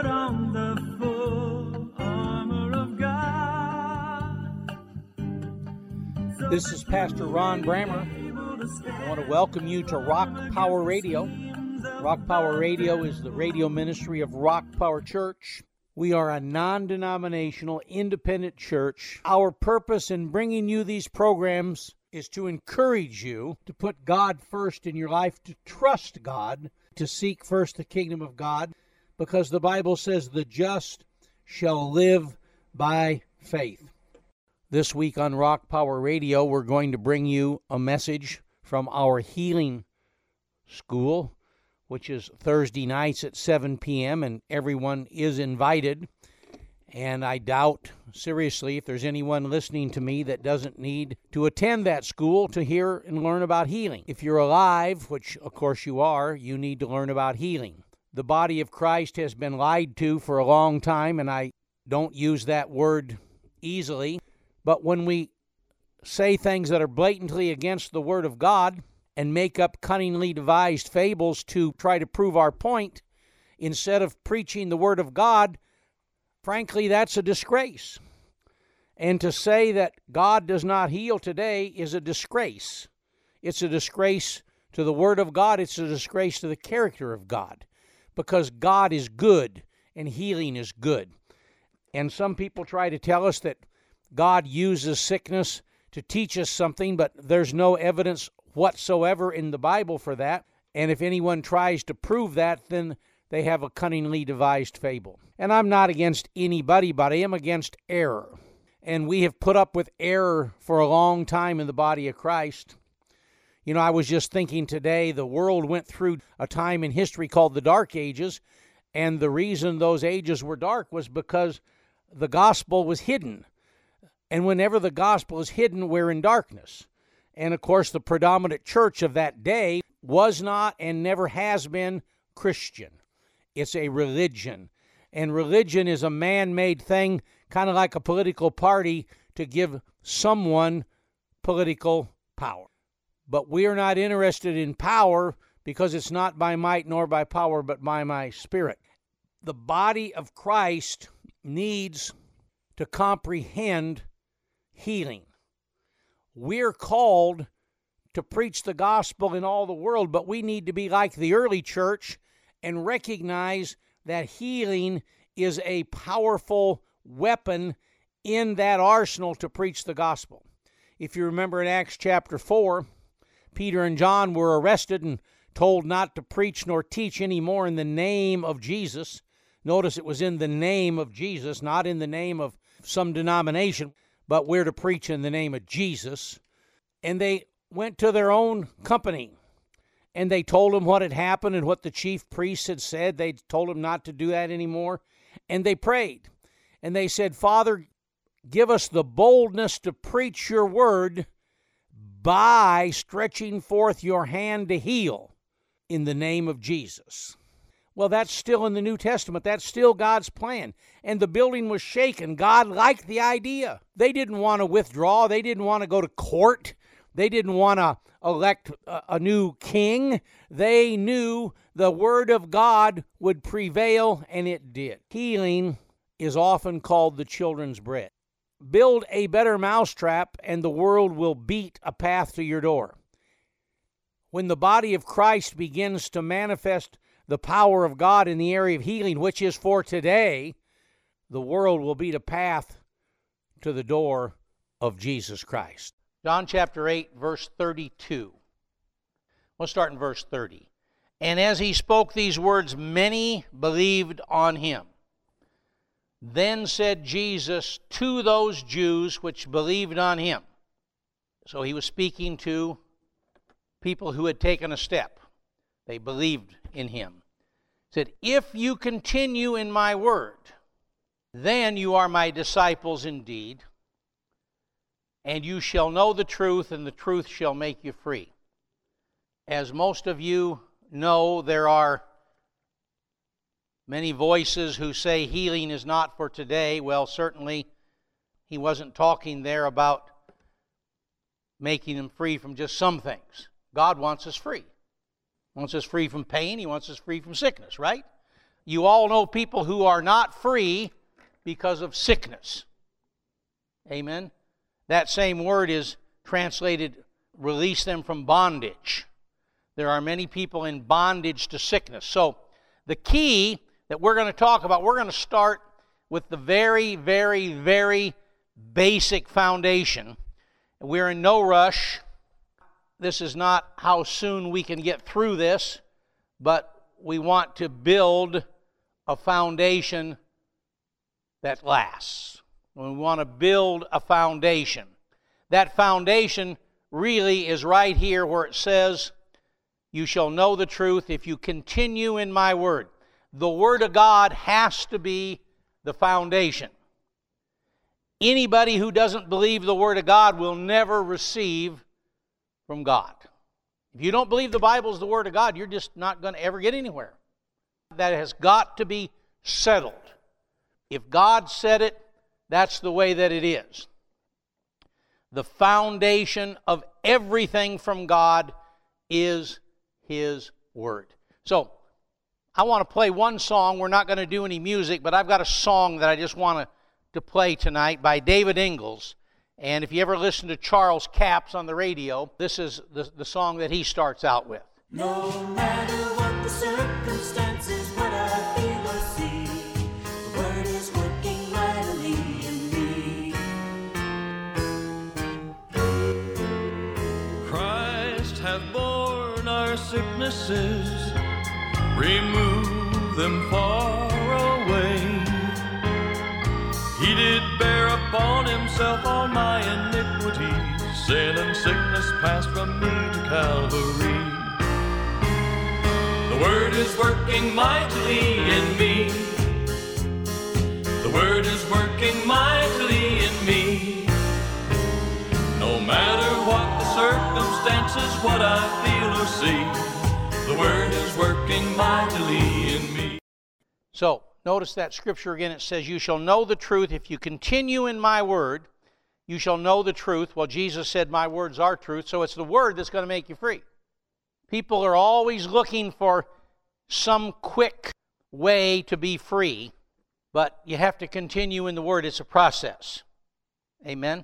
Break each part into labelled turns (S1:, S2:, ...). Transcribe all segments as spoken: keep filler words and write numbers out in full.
S1: Put on the full armor of God. So
S2: This is Pastor Ron Brammer. I want to welcome you to Rock Power Radio. Rock Power Radio is the radio ministry of Rock Power Church. We are a non-denominational, independent church. Our purpose in bringing you these programs is to encourage you to put God first in your life, to trust God, to seek first the kingdom of God, because the Bible says the just shall live by faith. This week on Rock Power Radio, we're going to bring you a message from our healing school, which is Thursday nights at seven p.m., and everyone is invited. And I doubt, seriously, if there's anyone listening to me that doesn't need to attend that school to hear and learn about healing. If you're alive, which of course you are, you need to learn about healing. The body of Christ has been lied to for a long time, and I don't use that word easily. But when we say things that are blatantly against the Word of God and make up cunningly devised fables to try to prove our point, instead of preaching the Word of God, frankly, that's a disgrace. And to say that God does not heal today is a disgrace. It's a disgrace to the Word of God. It's a disgrace to the character of God, because God is good and healing is good. And some people try to tell us that God uses sickness to teach us something, but there's no evidence whatsoever in the Bible for that. And if anyone tries to prove that, then they have a cunningly devised fable. And I'm not against anybody, but I am against error. And we have put up with error for a long time in the body of Christ. You know, I was just thinking today, the world went through a time in history called the Dark Ages, and the reason those ages were dark was because the gospel was hidden. And whenever the gospel is hidden, we're in darkness. And of course, the predominant church of that day was not and never has been Christian. It's a religion. And religion is a man-made thing, kind of like a political party, to give someone political power. But we are not interested in power, because it's not by might nor by power, but by my Spirit. The body of Christ needs to comprehend healing. We're called to preach the gospel in all the world, but we need to be like the early church and recognize that healing is a powerful weapon in that arsenal to preach the gospel. If you remember in Acts chapter four, Peter and John were arrested and told not to preach nor teach anymore in the name of Jesus. Notice it was in the name of Jesus, not in the name of some denomination, but we're to preach in the name of Jesus. And they went to their own company, and they told them what had happened and what the chief priests had said. They told them not to do that anymore. And they prayed. And they said, Father, give us the boldness to preach your word by stretching forth your hand to heal in the name of Jesus. Well, that's still in the New Testament. That's still God's plan. And the building was shaken. God liked the idea. They didn't want to withdraw. They didn't want to go to court. They didn't want to elect a, a new king. They knew the word of God would prevail, and it did. Healing is often called the children's bread. Build a better mousetrap, and the world will beat a path to your door. When the body of Christ begins to manifest the power of God in the area of healing, which is for today, the world will beat a path to the door of Jesus Christ. John chapter eight, verse thirty-two. We'll start in verse thirty. And as he spoke these words, many believed on him. Then said Jesus to those Jews which believed on him. So he was speaking to people who had taken a step. They believed in him. He said, if you continue in my word, then you are my disciples indeed, and you shall know the truth, and the truth shall make you free. As most of you know, there are many voices who say healing is not for today. Well, certainly he wasn't talking there about making them free from just some things. God wants us free. He wants us free from pain. He wants us free from sickness, right? You all know people who are not free because of sickness. Amen? That same word is translated, release them from bondage. There are many people in bondage to sickness. So the key that we're going to talk about, we're going to start with the very, very, very basic foundation. We're in no rush. This is not how soon we can get through this, but we want to build a foundation that lasts. We want to build a foundation. That foundation really is right here where it says, you shall know the truth if you continue in my word. The Word of God has to be the foundation. Anybody who doesn't believe the Word of God will never receive from God. If you don't believe the Bible is the Word of God, you're just not going to ever get anywhere. That has got to be settled. If God said it, that's the way that it is. The foundation of everything from God is His Word. So, I want to play one song. We're not going to do any music, but I've got a song that I just want to, to play tonight by David Ingalls. And if you ever listen to Charles Capps on the radio, this is the, the song that he starts out with.
S1: No matter what the circumstances, what I feel or see, the Word is working mightily in me. Christ hath borne our sicknesses, remove them far away. He did bear upon himself all my iniquities, sin and sickness passed from me to Calvary. The Word is working mightily in me. The Word is working mightily in me. No matter what the circumstances, what I feel or see, the Word is working mightily in me.
S2: So, notice that scripture again. It says, you shall know the truth. If you continue in my word, you shall know the truth. Well, Jesus said, my words are truth. So it's the word that's going to make you free. People are always looking for some quick way to be free, but you have to continue in the word. It's a process. Amen?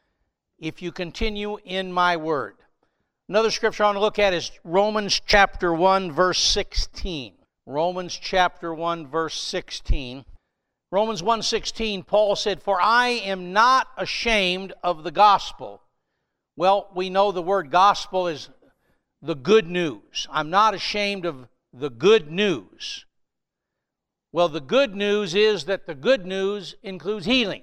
S2: If you continue in my word. Another scripture I want to look at is Romans chapter one, verse sixteen. Romans chapter one, verse sixteen. Romans one sixteen, Paul said, for I am not ashamed of the gospel. Well, we know the word gospel is the good news. I'm not ashamed of the good news. Well, the good news is that the good news includes healing.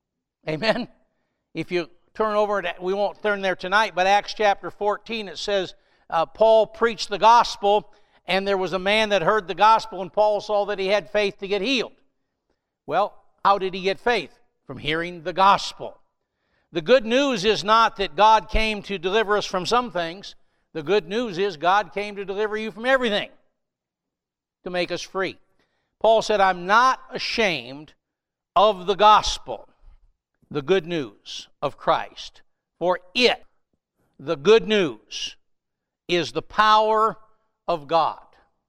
S2: Amen? If you turn over, to, we won't turn there tonight, but Acts chapter fourteen, it says, uh, Paul preached the gospel, and there was a man that heard the gospel, and Paul saw that he had faith to get healed. Well, how did he get faith? From hearing the gospel. The good news is not that God came to deliver us from some things. The good news is God came to deliver you from everything, to make us free. Paul said, I'm not ashamed of the gospel, the good news of Christ. For it, the good news, is the power of God.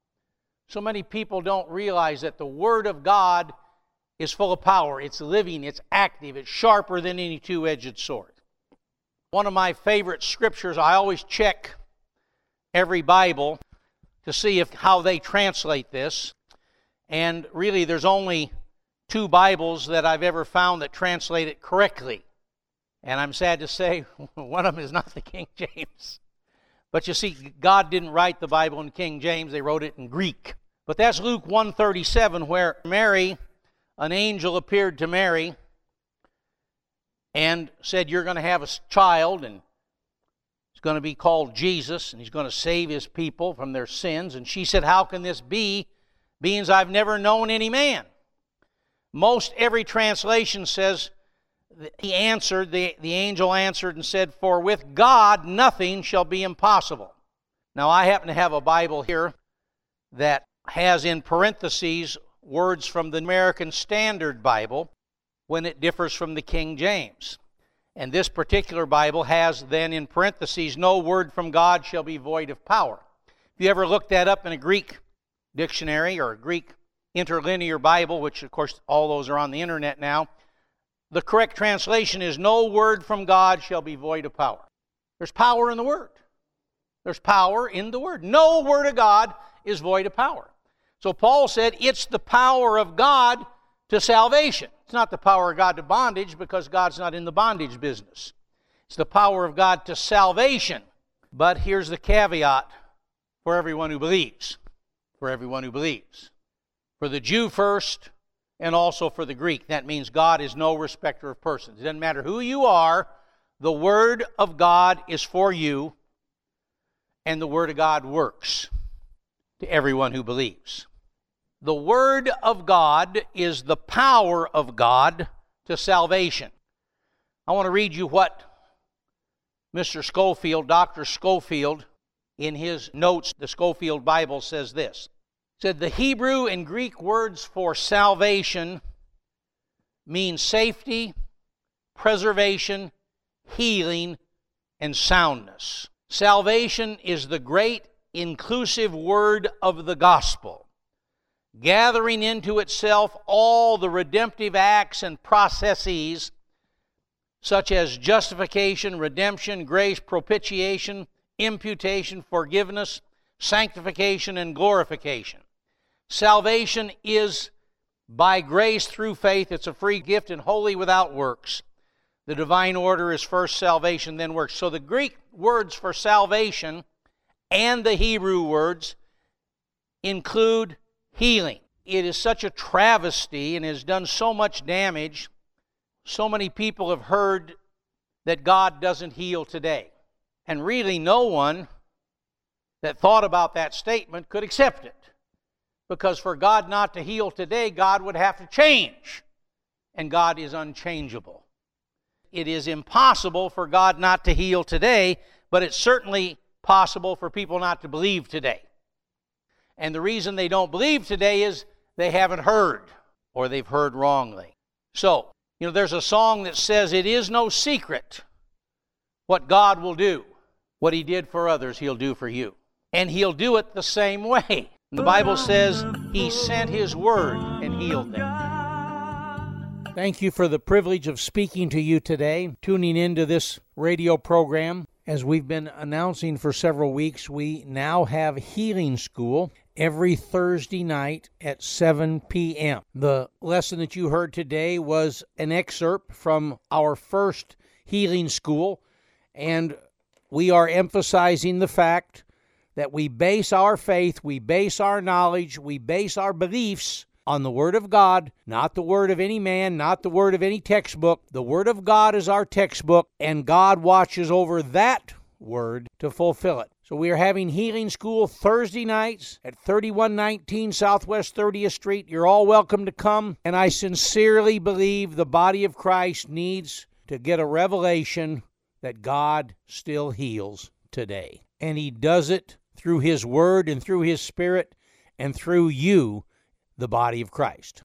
S2: So many people don't realize that the Word of God is full of power. It's living, it's active, it's sharper than any two-edged sword. One of my favorite scriptures, I always check every Bible to see if how they translate this. And really, there's only two Bibles that I've ever found that translate it correctly. And I'm sad to say, one of them is not the King James. But you see, God didn't write the Bible in King James, they wrote it in Greek. But that's Luke one thirty-seven, where Mary, an angel appeared to Mary and said, you're going to have a child, and he's going to be called Jesus, and he's going to save his people from their sins. And she said, how can this be, being I've never known any man? Most every translation says, he answered, the, the angel answered and said, for with God nothing shall be impossible. Now, I happen to have a Bible here that has in parentheses words from the American Standard Bible when it differs from the King James. And this particular Bible has then in parentheses, no word from God shall be void of power. If you ever looked that up in a Greek dictionary or a Greek Interlinear Bible, which of course all those are on the internet now, the correct translation is, no word from God shall be void of power. There's power in the Word. There's power in the Word. No word of God is void of power. So Paul said it's the power of God to salvation. It's not the power of God to bondage, because God's not in the bondage business. It's the power of God to salvation. But here's the caveat for everyone who believes. For everyone who believes. For the Jew first, and also for the Greek. That means God is no respecter of persons. It doesn't matter who you are, the Word of God is for you, and the Word of God works to everyone who believes. The Word of God is the power of God to salvation. I want to read you what Mister Scofield, Doctor Scofield, in his notes, the Scofield Bible, says this. Said the Hebrew and Greek words for salvation mean safety, preservation, healing, and soundness. Salvation is the great inclusive word of the gospel, gathering into itself all the redemptive acts and processes such as justification, redemption, grace, propitiation, imputation, forgiveness, sanctification, and glorification. Salvation is by grace through faith. It's a free gift and wholly without works. The divine order is first salvation, then works. So the Greek words for salvation and the Hebrew words include healing. It is such a travesty and has done so much damage. So many people have heard that God doesn't heal today. And really no one that thought about that statement could accept it. Because for God not to heal today, God would have to change. And God is unchangeable. It is impossible for God not to heal today, but it's certainly possible for people not to believe today. And the reason they don't believe today is they haven't heard, or they've heard wrongly. So, you know, there's a song that says, it is no secret what God will do. What He did for others, He'll do for you. And He'll do it the same way. The Bible says He sent His word and healed them. Thank you for the privilege of speaking to you today, tuning into this radio program. As we've been announcing for several weeks, we now have Healing School every Thursday night at seven p.m. The lesson that you heard today was an excerpt from our first Healing School, and we are emphasizing the fact that we base our faith, we base our knowledge, we base our beliefs on the Word of God, not the word of any man, not the word of any textbook. The Word of God is our textbook, and God watches over that Word to fulfill it. So we are having Healing School Thursday nights at thirty-one nineteen Southwest thirtieth Street. You're all welcome to come, and I sincerely believe the body of Christ needs to get a revelation that God still heals today. And He does it through His Word and through His Spirit and through you, the body of Christ.